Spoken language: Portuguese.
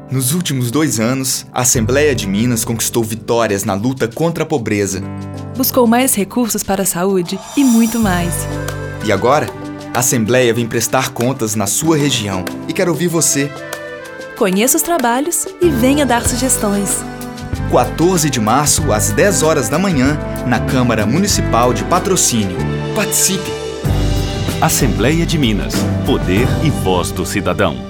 Nos últimos 2 anos, a Assembleia de Minas conquistou vitórias na luta contra a pobreza. Buscou mais recursos para a saúde e muito mais. E agora, a Assembleia vem prestar contas na sua região e quer ouvir você. Conheça os trabalhos e venha dar sugestões. 14 de março, às 10 horas da manhã, na Câmara Municipal de Patrocínio. Participe! Assembleia de Minas. Poder e voz do cidadão.